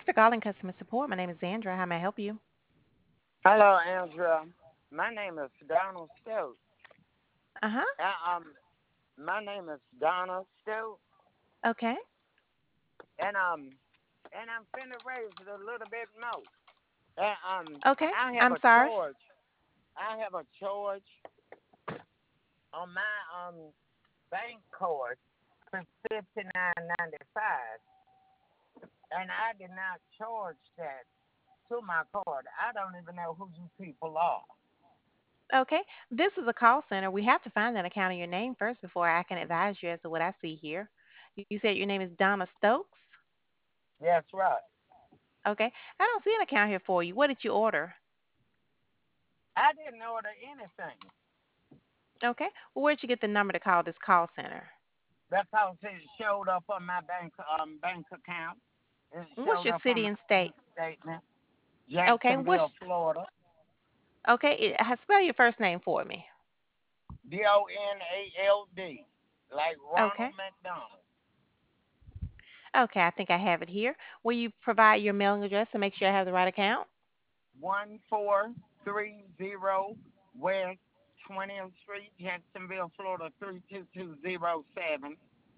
Thanks for calling customer support. My name is Sandra. How may I help you? Hello, Andrea. My name is Donald Stokes. Uh-huh. Uh, um, my name is Donald Stokes, Okay. and I'm finna raise it a little bit more. And Okay. I have I'm a sorry. charge. I have a charge on my bank card for $59.95, and I did not charge that to my card. I don't even know who you people are. Okay. This is a call center. We have to find that account in your name first before I can advise you as to what I see here. You said your name is Donna Stokes? That's right. Okay. I don't see an account here for you. What did you order? I didn't order anything Okay. Well, where'd you get the number to call this call center? because it showed up on my bank account. It What's showed your up on city my and bank state? statement. Okay. Jacksonville, Florida. Okay. Spell your first name for me. Donald, like Okay. Ronald McDonald. Okay. I think I have it here. Will you provide your mailing address to make sure I have the right account? 1430 West 20th Street, Jacksonville, Florida 32207.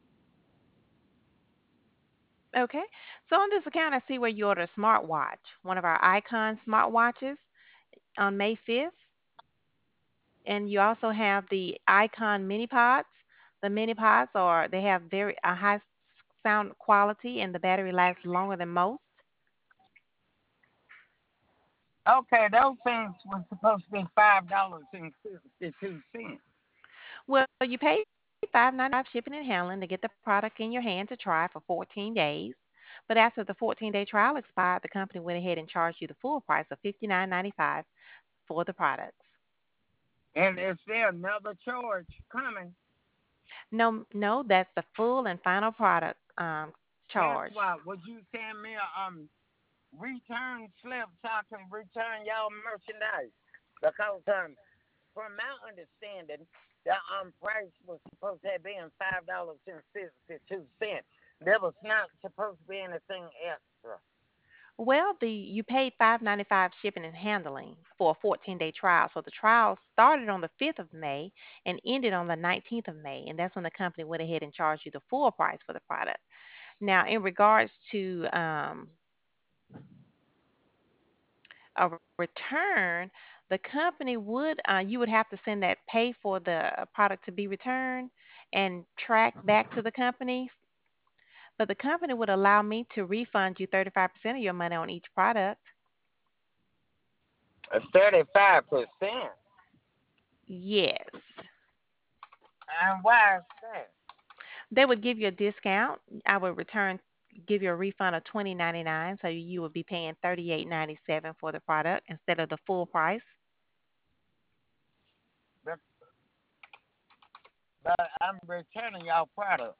Okay. So on this account, I see where you ordered a smartwatch, one of our Icon smartwatches on May 5th. And you also have the Icon mini pods. The mini pods are, they have very a high sound quality and the battery lasts longer than most. Okay, those things were supposed to be $5.62. Well, you paid $5.95 shipping and handling to get the product in your hand to try for 14 days. But after the 14-day trial expired, the company went ahead and charged you the full price of $59.95 for the products. And is there another charge coming? No, no, that's the full and final product That's charge. why. Would you send me a return slip so I can return y'all merchandise? Because from my understanding, the price was supposed to have been $5.62. There was not supposed to be anything extra. Well, the you paid $5.95 shipping and handling for a 14-day trial. So the trial started on the 5th of May and ended on the 19th of May, and that's when the company went ahead and charged you the full price for the product. Now, in regards to a return, the company would you would have to send that pay for the product to be returned and track back to the company. But the company would allow me to refund you 35% of your money on each product. 35%. Yes. And why is that? They would give you a discount. I would give you a refund of 20.99, so you would be paying 38.97 for the product instead of the full price. But, but I'm returning y'all product.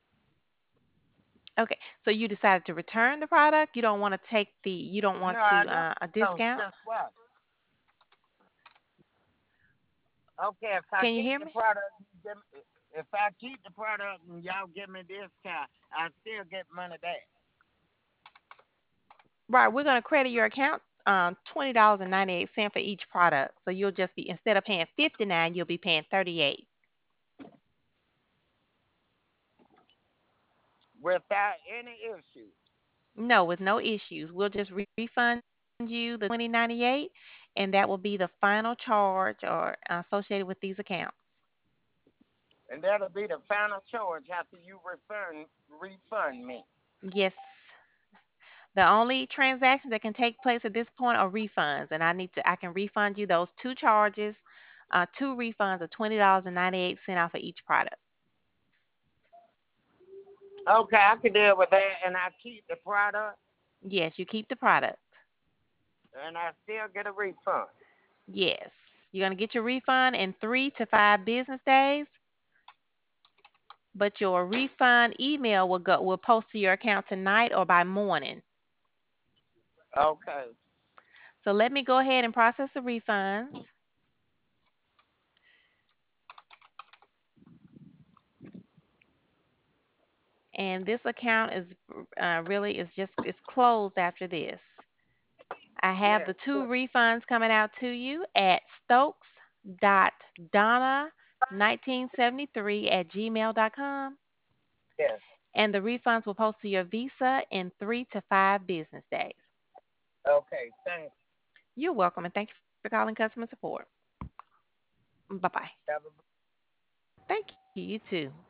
Okay, so you decided to return the product. You don't want to take you don't No, want I to don't. a So discount. guess what? Okay, if I Can you keep hear the me? product, if I keep the product and y'all give me discount, I still get money back. Right, we're going to credit your account $20.98 for each product. So you'll just be instead of paying 59, you'll be paying 38. Without any issue. No, with no issues. We'll just refund you the 20.98, and that will be the final charge or associated with these accounts. And that'll be the final charge after you refund me. Yes. The only transactions that can take place at this point are refunds, and I can refund you those two charges, two refunds of $20.98 off of each product. Okay, I can deal with that, and I keep the product, Yes, you keep the product. and I still get a refund. Yes. You're going to get your refund in 3 to 5 business days, but your refund email will post to your account tonight or by morning. Okay. So let me go ahead and process the refunds. And this account is really is just it's closed after this. I have Yes. the two refunds coming out to you at stokes.donna1973 at gmail.com. Yes. And the refunds will post to your Visa in 3 to 5 business days. Okay. Thanks. You're welcome, and thank you for calling customer support. Bye bye. Have a Thank you. You too.